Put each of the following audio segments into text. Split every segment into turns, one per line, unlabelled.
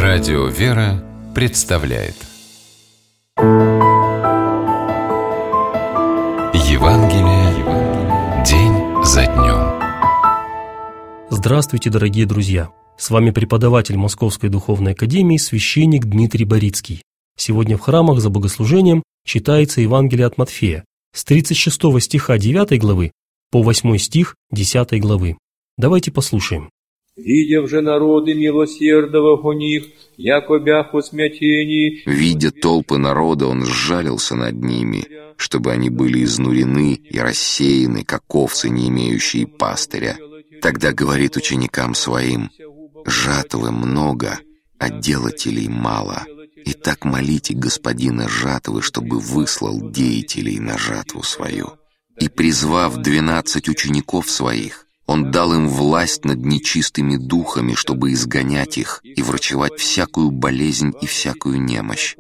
Радио «Вера» представляет Евангелие день за днем.
Здравствуйте, дорогие друзья! С вами преподаватель Московской Духовной Академии, священник Дмитрий Борицкий. Сегодня в храмах за богослужением читается Евангелие от Матфея с 36 стиха 9 главы по 8 стих 10 главы. Давайте послушаем.
«Видев же народы милосердовых у них, яко бяху смятений».
Видя толпы народа, он сжалился над ними, чтобы они были изнурены и рассеяны, как овцы, не имеющие пастыря. Тогда говорит ученикам своим: «Жатвы много, а делателей мало. Итак, молите Господина жатвы, чтобы выслал деятелей на жатву свою». И, призвав 12 учеников своих, он дал им власть над нечистыми духами, чтобы изгонять их и врачевать всякую болезнь и всякую немощь.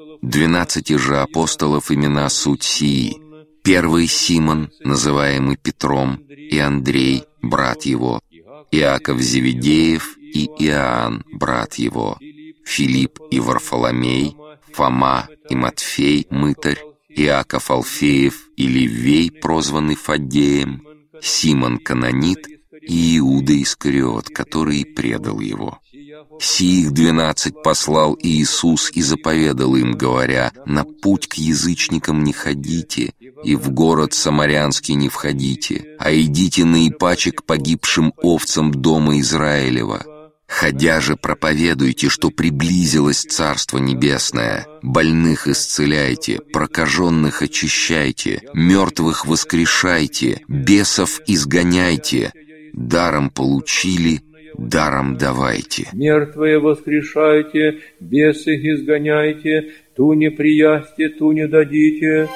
12 же апостолов имена суть сии: первый Симон, называемый Петром, и Андрей, брат его, Иаков Зеведеев и Иоанн, брат его, Филипп и Варфоломей, Фома и Матфей, мытарь, Иаков Алфеев и Левей, прозванный Фаддеем, Симон Канонит и Иуда Искариот, который предал его. Сих 12 послал Иисус и заповедал им, говоря: «На путь к язычникам не ходите, и в город самарянский не входите, а идите наипаче к погибшим овцам дома Израилева. Ходя же проповедуйте, что приблизилось Царство Небесное, больных исцеляйте, прокаженных очищайте, мертвых воскрешайте, бесов изгоняйте, даром получили, даром давайте».
«Мертвые воскрешайте, бесы изгоняйте, ту не приясьте, ту не дадите».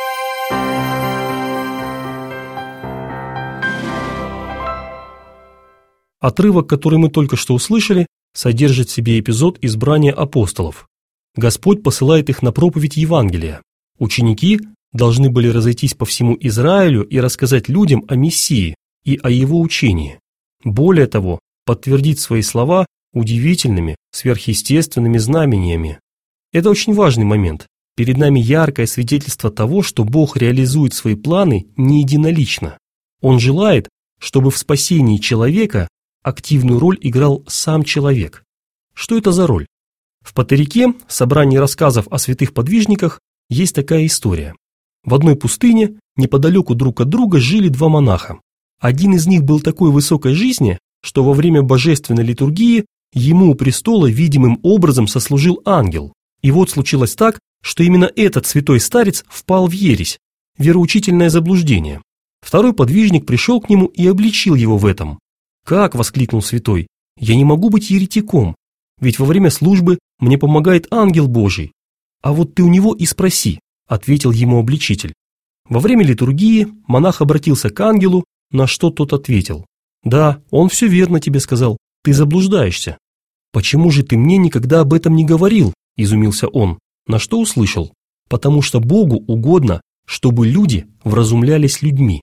Отрывок, который мы только что услышали, содержит в себе эпизод избрания апостолов. Господь посылает их на проповедь Евангелия. Ученики должны были разойтись по всему Израилю и рассказать людям о Мессии и о его учении. Более того, подтвердить свои слова удивительными, сверхъестественными знамениями. Это очень важный момент. Перед нами яркое свидетельство того, что Бог реализует свои планы не единолично. Он желает, чтобы в спасении человека активную роль играл сам человек. Что это за роль? В Патерике, собрании рассказов о святых подвижниках, есть такая история. В одной пустыне, неподалеку друг от друга, жили два монаха. Один из них был такой высокой жизни, что во время божественной литургии ему у престола видимым образом сослужил ангел. И вот случилось так, что именно этот святой старец впал в ересь, вероучительное заблуждение. Второй подвижник пришел к нему и обличил его в этом. «Как?» – воскликнул святой. «Я не могу быть еретиком, ведь во время службы мне помогает ангел Божий». «А вот ты у него и спроси», – ответил ему обличитель. Во время литургии монах обратился к ангелу, на что тот ответил: «Да, он все верно тебе сказал, ты заблуждаешься». «Почему же ты мне никогда об этом не говорил?» – изумился он, на что услышал: «Потому что Богу угодно, чтобы люди вразумлялись людьми».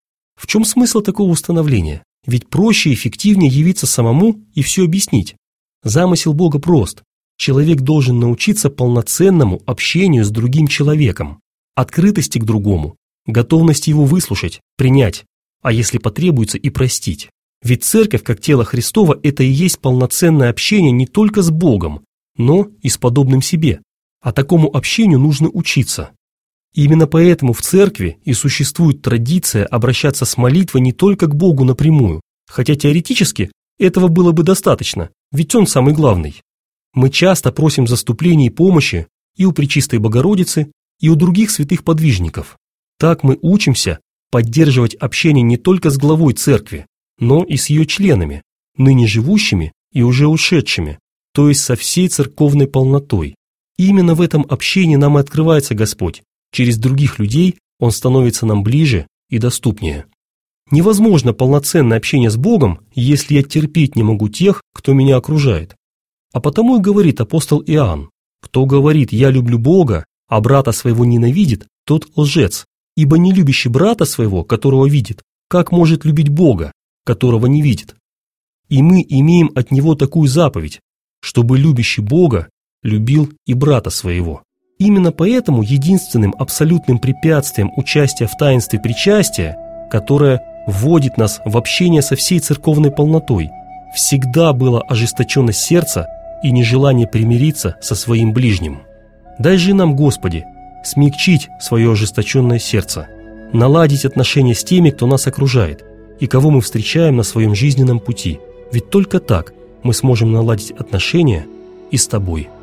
В чем смысл такого установления? Ведь проще и эффективнее явиться самому и все объяснить. Замысел Бога прост. Человек должен научиться полноценному общению с другим человеком, открытости к другому, готовности его выслушать, принять, а если потребуется, и простить. Ведь церковь, как тело Христово, это и есть полноценное общение не только с Богом, но и с подобным себе. А такому общению нужно учиться. Именно поэтому в церкви и существует традиция обращаться с молитвой не только к Богу напрямую, хотя теоретически этого было бы достаточно, ведь Он самый главный. Мы часто просим заступления и помощи и у Пречистой Богородицы, и у других святых подвижников. Так мы учимся поддерживать общение не только с главой церкви, но и с ее членами, ныне живущими и уже ушедшими, то есть со всей церковной полнотой. И именно в этом общении нам и открывается Господь. Через других людей Он становится нам ближе и доступнее. Невозможно полноценное общение с Богом, если я терпеть не могу тех, кто меня окружает. А потому и говорит апостол Иоанн: «Кто говорит, я люблю Бога, а брата своего ненавидит, тот лжец, ибо не любящий брата своего, которого видит, как может любить Бога, которого не видит?» И мы имеем от Него такую заповедь: чтобы любящий Бога любил и брата своего. Именно поэтому единственным абсолютным препятствием участия в таинстве причастия, которое вводит нас в общение со всей церковной полнотой, всегда было ожесточенность сердца и нежелание примириться со своим ближним. Дай же нам, Господи, смягчить свое ожесточенное сердце, наладить отношения с теми, кто нас окружает и кого мы встречаем на своем жизненном пути, ведь только так мы сможем наладить отношения и с Тобой.